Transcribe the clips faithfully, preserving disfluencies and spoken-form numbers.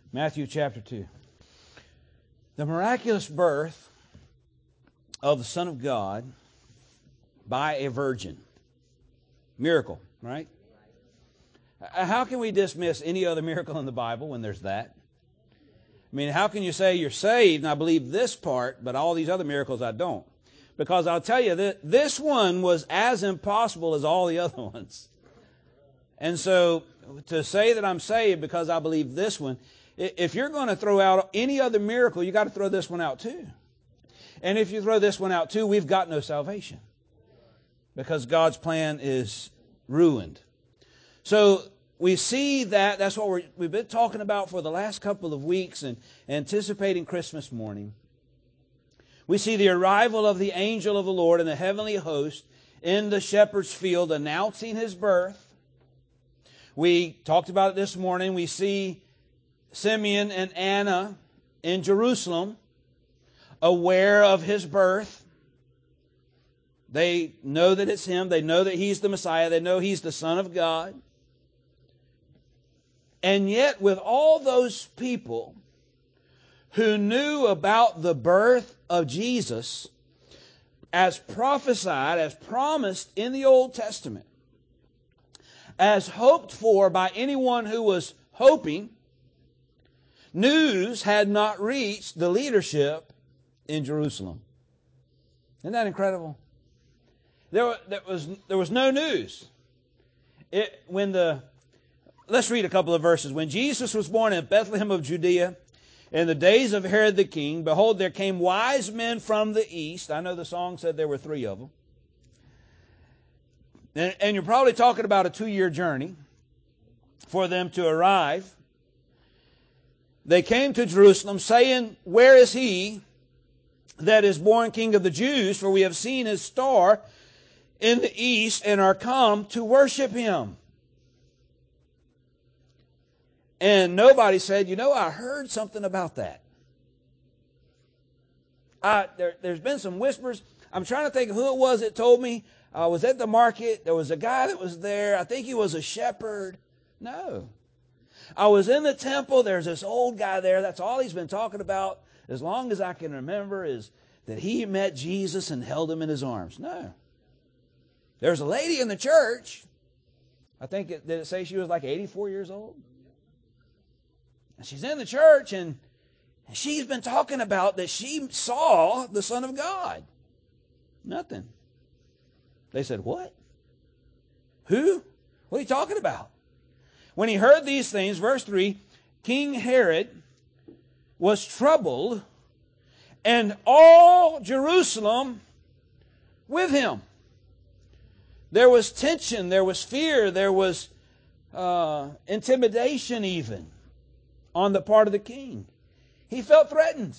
Matthew chapter two. The miraculous birth of the Son of God by a virgin. Miracle, right? How can we dismiss any other miracle in the Bible when there's that? I mean, how can you say you're saved and I believe this part, but all these other miracles I don't? Because I'll tell you that this one was as impossible as all the other ones. And so to say that I'm saved because I believe this one, if you're going to throw out any other miracle, you got to throw this one out too. And if you throw this one out too, we've got no salvation. Because God's plan is ruined. So we see that, that's what we're, we've been talking about for the last couple of weeks and anticipating Christmas morning. We see the arrival of the angel of the Lord in the heavenly host in the shepherd's field announcing His birth. We talked about it this morning. We see Simeon and Anna in Jerusalem aware of His birth. They know that it's Him. They know that He's the Messiah. They know He's the Son of God. And yet, with all those people who knew about the birth of Jesus as prophesied, as promised in the Old Testament, as hoped for by anyone who was hoping, news had not reached the leadership in Jerusalem. Isn't that incredible? There, there was there was no news. It, when the let's read a couple of verses. When Jesus was born in Bethlehem of Judea, in the days of Herod the king, behold, there came wise men from the east. I know the song said there were three of them. And, and you're probably talking about a two-year journey for them to arrive. They came to Jerusalem, saying, "Where is he that is born King of the Jews? For we have seen his star in the east and are come to worship him." And nobody said, "You know, I heard something about that." I, there, there's been some whispers. I'm trying to think of who it was that told me. I was at the market. There was a guy that was there. I think he was a shepherd. No. I was in the temple. There's this old guy there. That's all he's been talking about as long as I can remember is that he met Jesus and held him in his arms. No. There's a lady in the church. I think, it, did it say she was like eighty-four years old? And she's in the church and she's been talking about that she saw the Son of God. Nothing. They said, "What? Who? What are you talking about?" When he heard these things, verse three, King Herod was troubled, and all Jerusalem with him. There was tension, there was fear, there was uh, intimidation even on the part of the king. He felt threatened.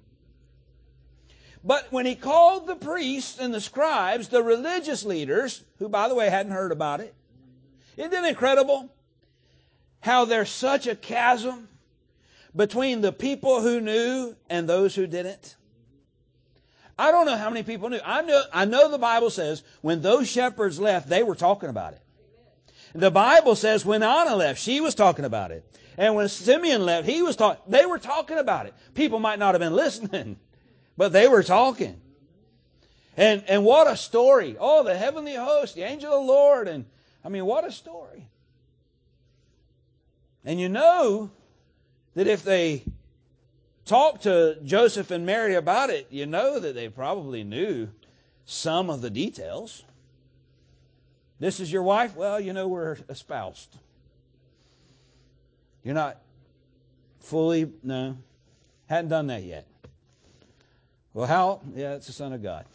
But when he called the priests and the scribes, the religious leaders, who, by the way, hadn't heard about it, isn't it incredible how there's such a chasm between the people who knew and those who didn't? I don't know how many people knew. I know, I know the Bible says when those shepherds left, they were talking about it. The Bible says when Anna left, she was talking about it. And when Simeon left, he was talking. They were talking about it. People might not have been listening, but they were talking. And and what a story. Oh, the heavenly host, the angel of the Lord. And I mean, what a story. And you know that if they talked to Joseph and Mary about it, you know that they probably knew some of the details. This is your wife? Well, you know, we're espoused. You're not fully, no, hadn't done that yet. Well, how? Yeah, it's the Son of God.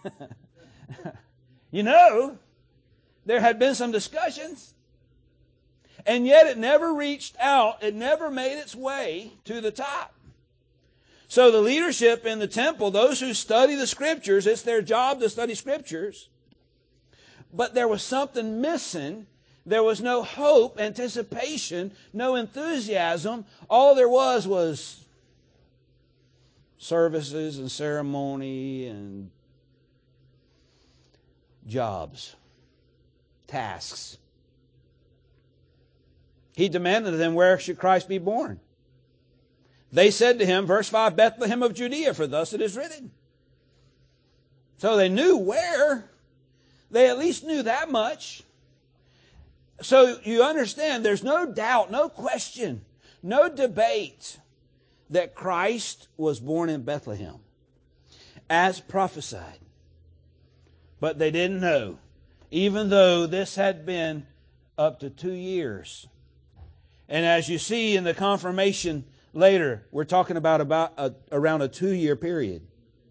You know, there had been some discussions, and yet it never reached out. It never made its way to the top. So the leadership in the temple, those who study the Scriptures, it's their job to study Scriptures. But there was something missing. There was no hope, anticipation, no enthusiasm. All there was was services and ceremony and jobs, tasks. He demanded of them, where should Christ be born? They said to him, verse five, Bethlehem of Judea, for thus it is written. So they knew where. They at least knew that much. So you understand, there's no doubt, no question, no debate that Christ was born in Bethlehem, as prophesied. But they didn't know, even though this had been up to two years. And as you see in the confirmation later, we're talking about, about a, around a two-year period.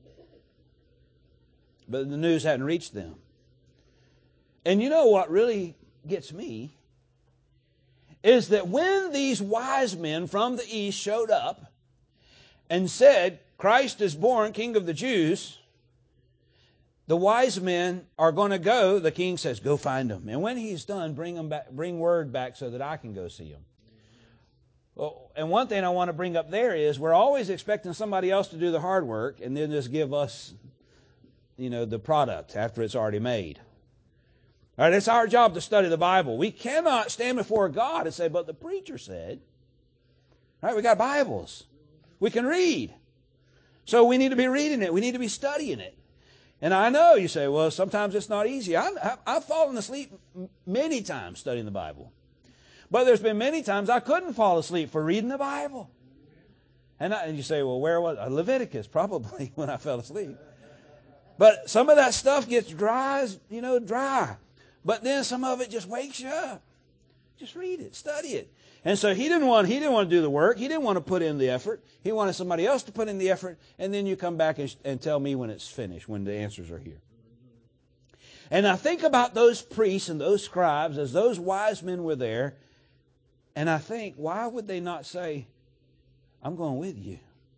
But the news hadn't reached them. And you know what really gets me? Is that when these wise men from the east showed up and said, Christ is born, King of the Jews, the wise men are going to go. The king says, go find him. And when he's done, bring him back, bring word back so that I can go see him. Well, and one thing I want to bring up there is we're always expecting somebody else to do the hard work and then just give us, you know, the product after it's already made. All right, it's our job to study the Bible. We cannot stand before God and say, but the preacher said. All right, we got Bibles. We can read. So we need to be reading it. We need to be studying it. And I know you say, well, sometimes it's not easy. I, I, I've fallen asleep many times studying the Bible. But there's been many times I couldn't fall asleep for reading the Bible. And, I, and you say, well, where was I? Leviticus, probably, when I fell asleep. But some of that stuff gets dry, you know, dry. But then some of it just wakes you up. Just read it, study it. And so he didn't want he didn't want to do the work. He didn't want to put in the effort. He wanted somebody else to put in the effort. And then you come back and, and tell me when it's finished, when the answers are here. And I think about those priests and those scribes as those wise men were there. And I think, why would they not say, I'm going with you.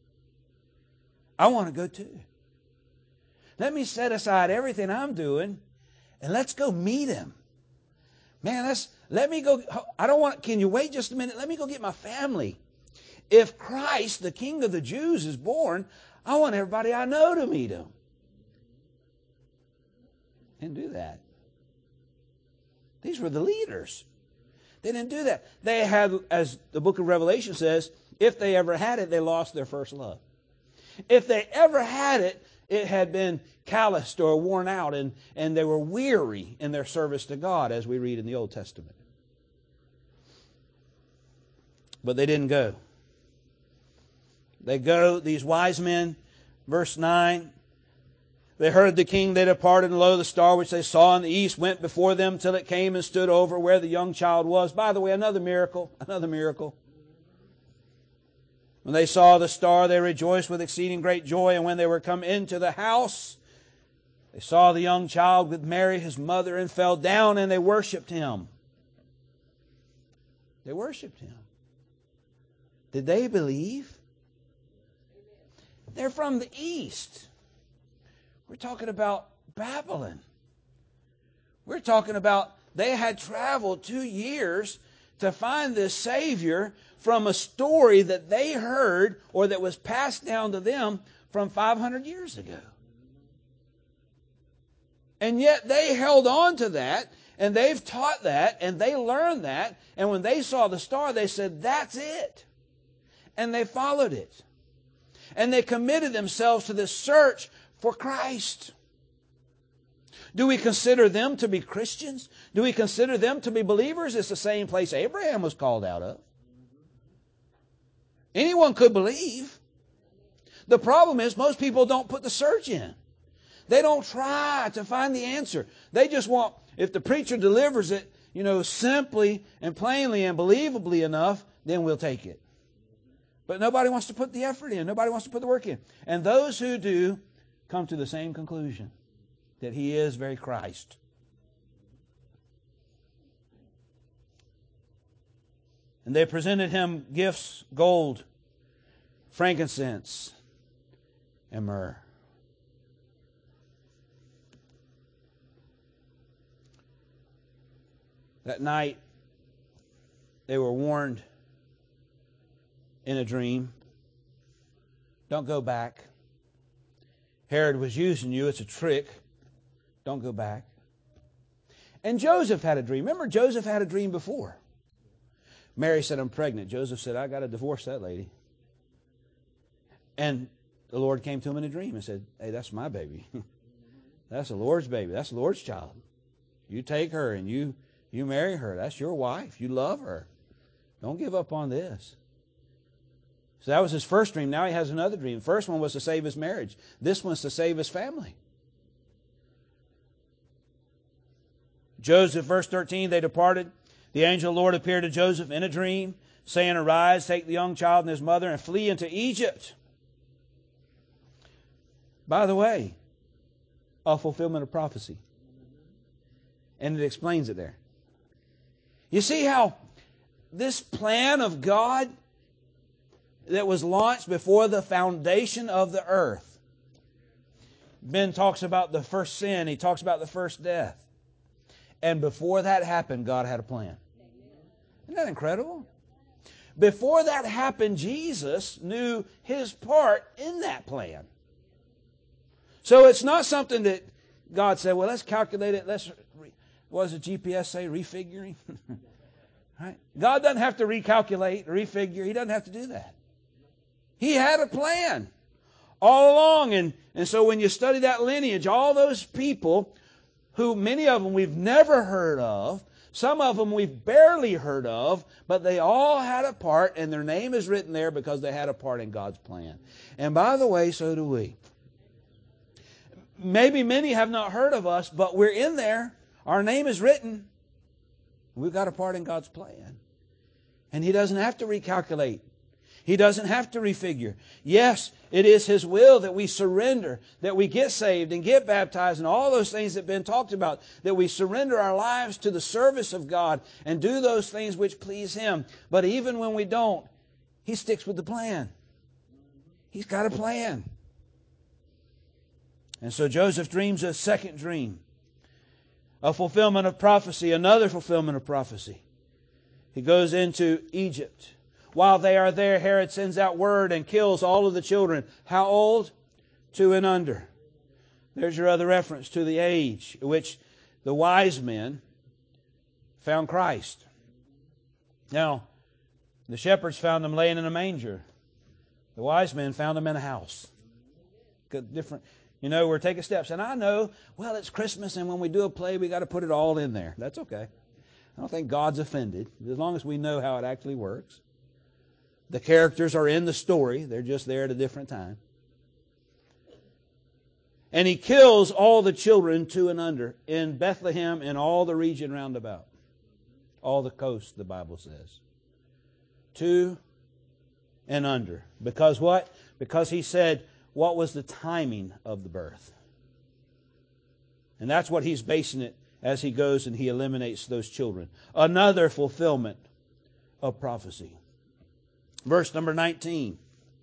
I want to go too. Let me set aside everything I'm doing and let's go meet him. Man, let's, let me go. I don't want, can you wait just a minute? Let me go get my family. If Christ, the King of the Jews, is born, I want everybody I know to meet him. Didn't do that. These were the leaders. They didn't do that. They had, as the book of Revelation says, if they ever had it, they lost their first love. If they ever had it, it had been calloused or worn out, and, and they were weary in their service to God, as we read in the Old Testament. But they didn't go. They go, these wise men, verse nine, they heard the king, they departed, and lo, the star which they saw in the east went before them till it came and stood over where the young child was. By the way, another miracle, another miracle. When they saw the star, they rejoiced with exceeding great joy. And when they were come into the house, they saw the young child with Mary, his mother, and fell down, and they worshipped him. They worshipped him. Did they believe? They're from the east. We're talking about Babylon. We're talking about they had traveled two years to find this Savior from a story that they heard or that was passed down to them from five hundred years ago. And yet they held on to that, and they've taught that, and they learned that, and when they saw the star, they said, that's it. And they followed it. And they committed themselves to this search for Christ. Do we consider them to be Christians? Do we consider them to be believers? It's the same place Abraham was called out of. Anyone could believe. The problem is most people don't put the search in. They don't try to find the answer. They just want, if the preacher delivers it, you know, simply and plainly and believably enough, then we'll take it. But nobody wants to put the effort in. Nobody wants to put the work in. And those who do come to the same conclusion, that he is very Christ. And they presented him gifts, gold, frankincense, and myrrh. That night, they were warned in a dream, don't go back. Herod was using you. It's a trick. Don't go back. And Joseph had a dream. Remember, Joseph had a dream before. Mary said, I'm pregnant. Joseph said, I got to divorce that lady. And the Lord came to him in a dream and said, hey, that's my baby. That's the Lord's baby. That's the Lord's child. You take her and you, you marry her. That's your wife. You love her. Don't give up on this. So that was his first dream. Now he has another dream. The first one was to save his marriage. This one's to save his family. Joseph, verse thirteen, they departed. The angel of the Lord appeared to Joseph in a dream, saying, arise, take the young child and his mother, and flee into Egypt. By the way, a fulfillment of prophecy. And it explains it there. You see how this plan of God that was launched before the foundation of the earth. Ben talks about the first sin. He talks about the first death. And before that happened, God had a plan. Isn't that incredible? Before that happened, Jesus knew his part in that plan. So it's not something that God said, well, let's calculate it. Let's, what does the G P S say? Refiguring? Right? God doesn't have to recalculate, refigure. He doesn't have to do that. He had a plan all along. And, and so when you study that lineage, all those people who many of them we've never heard of, some of them we've barely heard of, but they all had a part, and their name is written there because they had a part in God's plan. And by the way, so do we. Maybe many have not heard of us, but we're in there. Our name is written. We've got a part in God's plan. And He doesn't have to recalculate. He doesn't have to refigure. Yes, it is His will that we surrender, that we get saved and get baptized and all those things that have been talked about, that we surrender our lives to the service of God and do those things which please Him. But even when we don't, He sticks with the plan. He's got a plan. And so Joseph dreams a second dream, a fulfillment of prophecy, another fulfillment of prophecy. He goes into Egypt. While they are there, Herod sends out word and kills all of the children. How old? Two and under. There's your other reference to the age at which the wise men found Christ. Now, the shepherds found Him laying in a manger. The wise men found Him in a house. Different. You know, we're taking steps. And I know, well, it's Christmas, and when we do a play, we got to put it all in there. That's okay. I don't think God's offended, as long as we know how it actually works. The characters are in the story. They're just there at a different time. And He kills all the children two and under in Bethlehem and all the region round about. All the coast, the Bible says. Two and under. Because what? Because He said, what was the timing of the birth? And that's what He's basing it as He goes and He eliminates those children. Another fulfillment of prophecy. Verse number nineteen.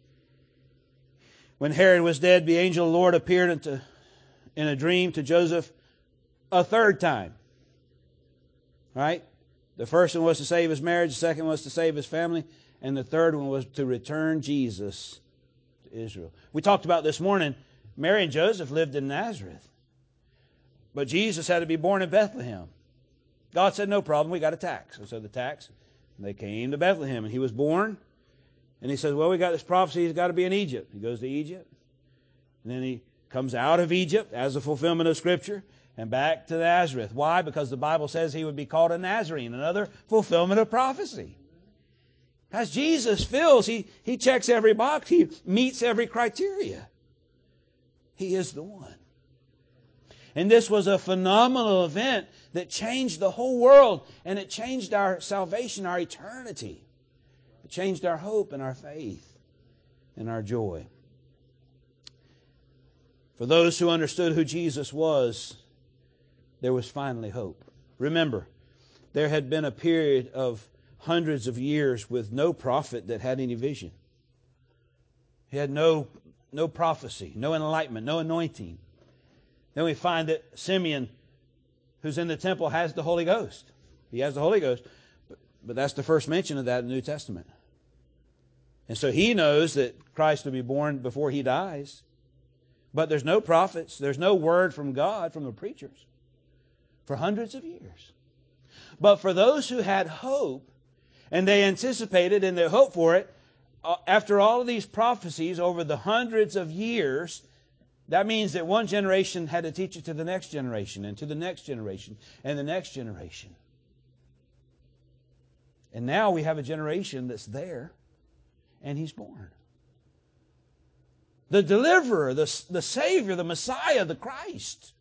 When Herod was dead, the angel of the Lord appeared into, in a dream to Joseph a third time. Right? The first one was to save his marriage. The second was to save his family. And the third one was to return Jesus to Israel. We talked about this morning, Mary and Joseph lived in Nazareth. But Jesus had to be born in Bethlehem. God said, no problem, we got a tax. And so the tax, they came to Bethlehem, and He was born. And He says, well, we got this prophecy, He's got to be in Egypt. He goes to Egypt. And then He comes out of Egypt as a fulfillment of Scripture and back to Nazareth. Why? Because the Bible says He would be called a Nazarene, another fulfillment of prophecy. As Jesus fills, he, he checks every box. He meets every criteria. He is the one. And this was a phenomenal event that changed the whole world. And it changed our salvation, our eternity. It changed our hope and our faith and our joy. For those who understood who Jesus was, there was finally hope. Remember, there had been a period of hundreds of years with no prophet that had any vision. He had no, no prophecy, no enlightenment, no anointing. Then we find that Simeon, who's in the temple, has the Holy Ghost. He has the Holy Ghost. But, but that's the first mention of that in the New Testament. And so he knows that Christ will be born before He dies. But there's no prophets. There's no word from God, from the preachers, for hundreds of years. But for those who had hope, and they anticipated and they hoped for it, after all of these prophecies over the hundreds of years, that means that one generation had to teach it to the next generation and to the next generation and the next generation. And now we have a generation that's there, and He's born. The deliverer, the, the Savior, the Messiah, the Christ.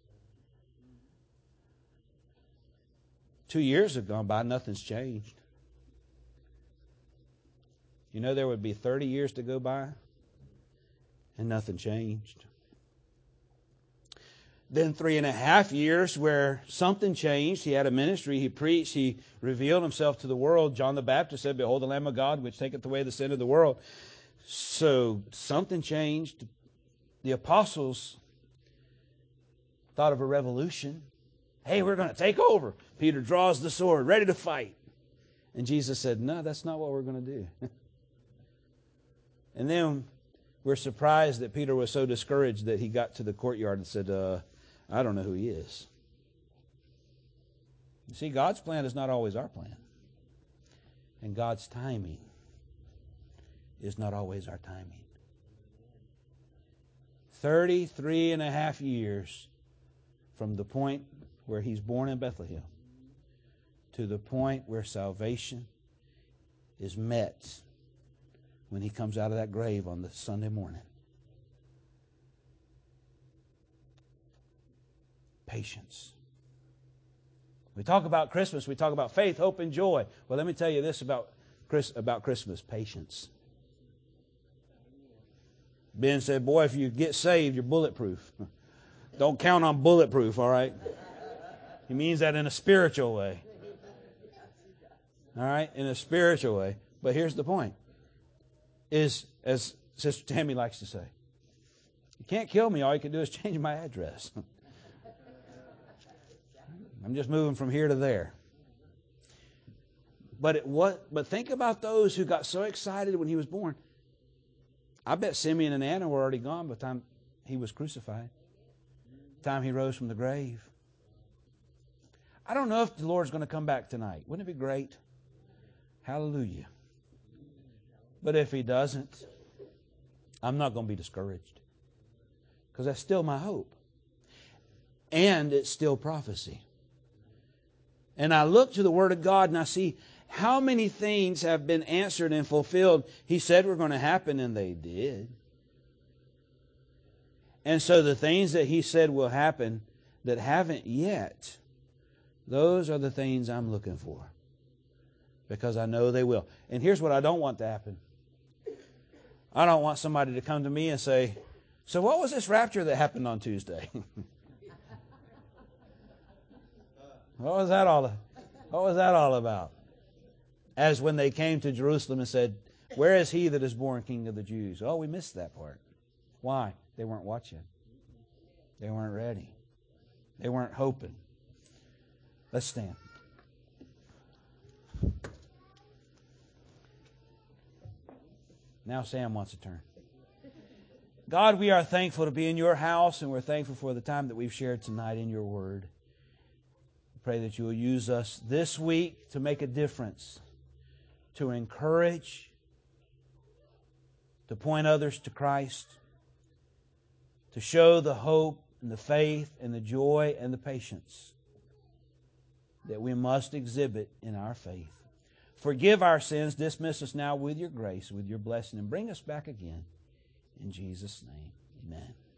Two years have gone by, nothing's changed. You know there would be thirty years to go by, and nothing changed. Then three and a half years where something changed. He had a ministry. He preached. He revealed Himself to the world. John the Baptist said, "Behold the Lamb of God, which taketh away the sin of the world." So something changed. The apostles thought of a revolution. Hey, we're going to take over. Peter draws the sword, ready to fight. And Jesus said, no, that's not what we're going to do. And then we're surprised that Peter was so discouraged that he got to the courtyard and said, uh, I don't know who he is. You see, God's plan is not always our plan. And God's timing is not always our timing. Thirty-three and a half years from the point where He's born in Bethlehem to the point where salvation is met when He comes out of that grave on the Sunday morning. Patience. We talk about Christmas, we talk about faith, hope, and joy. Well, let me tell you this about Chris, about Christmas, patience. Ben said, boy, if you get saved, you're bulletproof. Don't count on bulletproof, all right? He means that in a spiritual way. All right? In a spiritual way. But here's the point. Is, as Sister Tammy likes to say, you can't kill me. All you can do is change my address. I'm just moving from here to there. But it, what? But think about those who got so excited when He was born. I bet Simeon and Anna were already gone by the time He was crucified. The time He rose from the grave. I don't know if the Lord's going to come back tonight. Wouldn't it be great? Hallelujah. But if He doesn't, I'm not going to be discouraged. Because that's still my hope. And it's still prophecy. And I look to the Word of God and I see how many things have been answered and fulfilled. He said were going to happen, and they did. And so the things that He said will happen that haven't yet, those are the things I'm looking for. Because I know they will. And here's what I don't want to happen. I don't want somebody to come to me and say, so what was this rapture that happened on Tuesday? What was that all What was that all about? As when they came to Jerusalem and said, where is He that is born King of the Jews? Oh, we missed that part. Why? They weren't watching. They weren't ready. They weren't hoping. Let's stand. Now Sam wants to turn. God, we are thankful to be in Your house, and we're thankful for the time that we've shared tonight in Your Word. We pray that You will use us this week to make a difference, to encourage, to point others to Christ, to show the hope and the faith and the joy and the patience that we must exhibit in our faith. Forgive our sins. Dismiss us now with Your grace, with Your blessing, and bring us back again. In Jesus' name, amen.